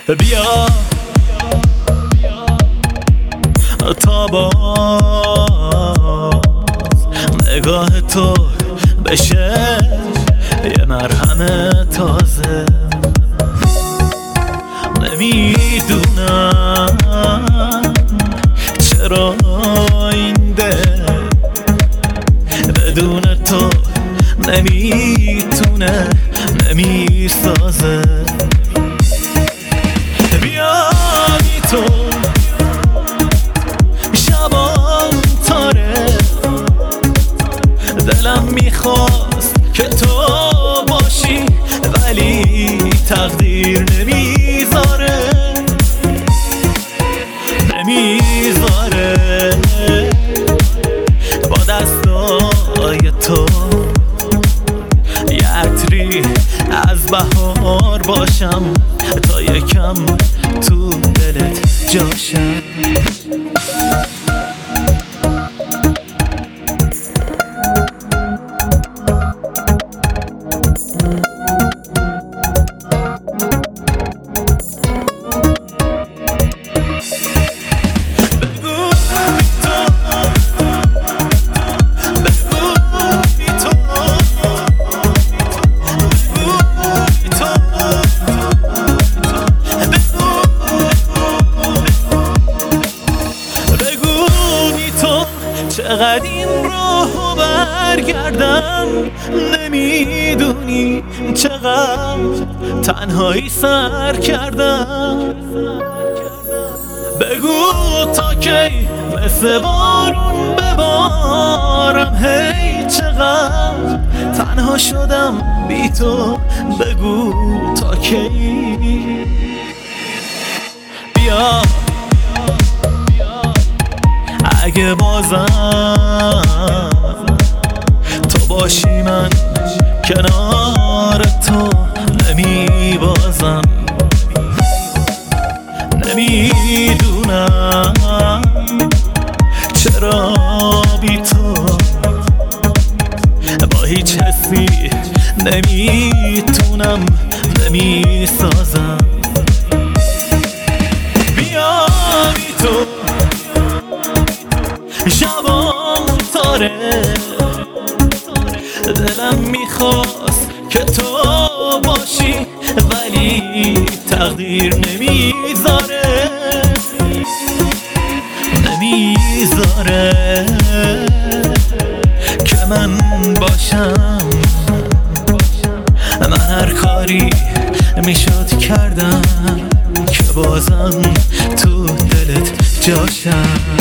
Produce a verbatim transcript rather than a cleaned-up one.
بیا تا باز نگاه تو بشه یه مرهم تازه. نمیدونم چرا این دل بدون تو نمیتونه نمیسازه. بیا بی تو شبام تاره، دلم میخواست که تو باشی ولی تقدیر نمیذاره نمیذاره با دستای تو یه عطری از بهار باشم تا یکم تو دلت جاشم. چقدر این راهو برگردم نمیدونی چقدر تنهایی سر کردم. بگو تا کی مثل بارون ببارم، هی چقدر تنها شدم بی تو، بگو تا کی. بیا اگه بازم تو باشی من کنار تو نمی بازم. نمیدونم چرا بی تو با هیچ حسی نمیتونم نمیسازم. بیا بی تو شبام تاره، دلم میخواست که تو باشی ولی تقدیر نمیذاره نمیذاره که من باشم. من هر کاری میشد کردم که بازم تو دلت جاشم.